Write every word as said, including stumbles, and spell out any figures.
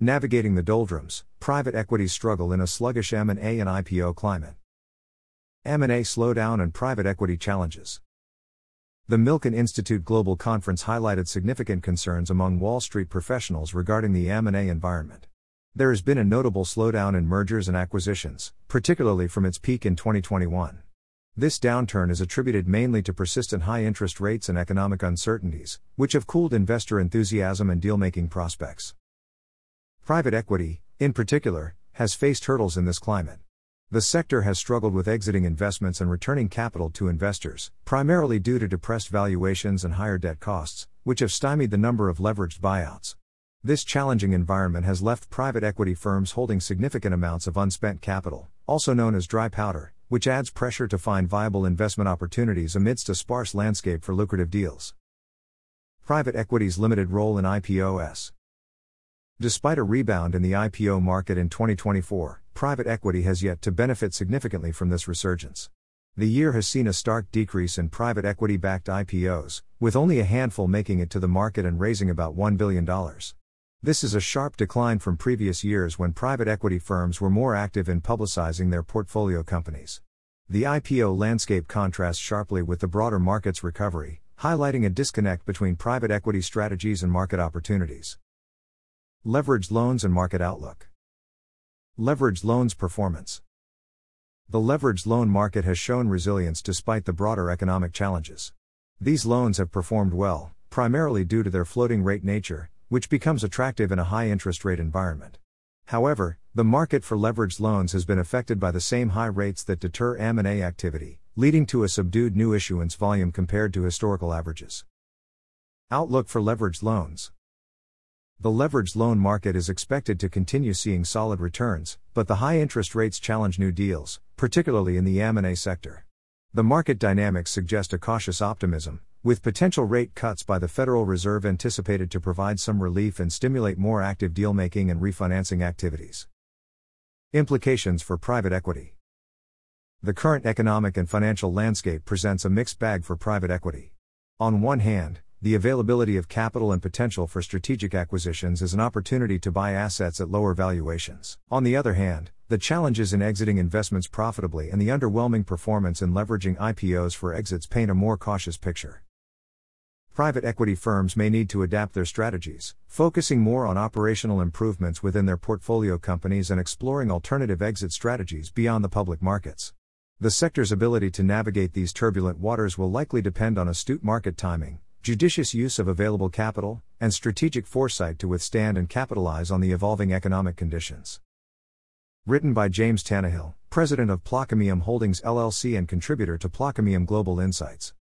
Navigating the doldrums, private equities struggle in a sluggish M and A and I P O climate. M and A slowdown and private equity challenges. The Milken Institute Global Conference highlighted significant concerns among Wall Street professionals regarding the M and A environment. There has been a notable slowdown in mergers and acquisitions, particularly from its peak in twenty twenty-one. This downturn is attributed mainly to persistent high interest rates and economic uncertainties, which have cooled investor enthusiasm and deal-making prospects. Private equity, in particular, has faced hurdles in this climate. The sector has struggled with exiting investments and returning capital to investors, primarily due to depressed valuations and higher debt costs, which have stymied the number of leveraged buyouts. This challenging environment has left private equity firms holding significant amounts of unspent capital, also known as dry powder, which adds pressure to find viable investment opportunities amidst a sparse landscape for lucrative deals. Private equity's limited role in I P Os. Despite a rebound in the I P O market in twenty twenty-four, private equity has yet to benefit significantly from this resurgence. The year has seen a stark decrease in private equity-backed I P Os, with only a handful making it to the market and raising about one billion dollars. This is a sharp decline from previous years when private equity firms were more active in publicizing their portfolio companies. The I P O landscape contrasts sharply with the broader market's recovery, highlighting a disconnect between private equity strategies and market opportunities. Leveraged loans and market outlook. Leveraged loans performance. The leveraged loan market has shown resilience despite the broader economic challenges. These loans have performed well, primarily due to their floating rate nature, which becomes attractive in a high interest rate environment. However, the market for leveraged loans has been affected by the same high rates that deter M and A activity, leading to a subdued new issuance volume compared to historical averages. Outlook for leveraged loans. The leveraged loan market is expected to continue seeing solid returns, but the high interest rates challenge new deals, particularly in the M and A sector. The market dynamics suggest a cautious optimism, with potential rate cuts by the Federal Reserve anticipated to provide some relief and stimulate more active deal-making and refinancing activities. Implications for private equity. The current economic and financial landscape presents a mixed bag for private equity. On one hand, the availability of capital and potential for strategic acquisitions is an opportunity to buy assets at lower valuations. On the other hand, the challenges in exiting investments profitably and the underwhelming performance in leveraging I P Os for exits paint a more cautious picture. Private equity firms may need to adapt their strategies, focusing more on operational improvements within their portfolio companies and exploring alternative exit strategies beyond the public markets. The sector's ability to navigate these turbulent waters will likely depend on astute market timing, judicious use of available capital, and strategic foresight to withstand and capitalize on the evolving economic conditions. Written by James Tannehill, president of Plaquemine Holdings L L C and contributor to Plaquemine Global Insights.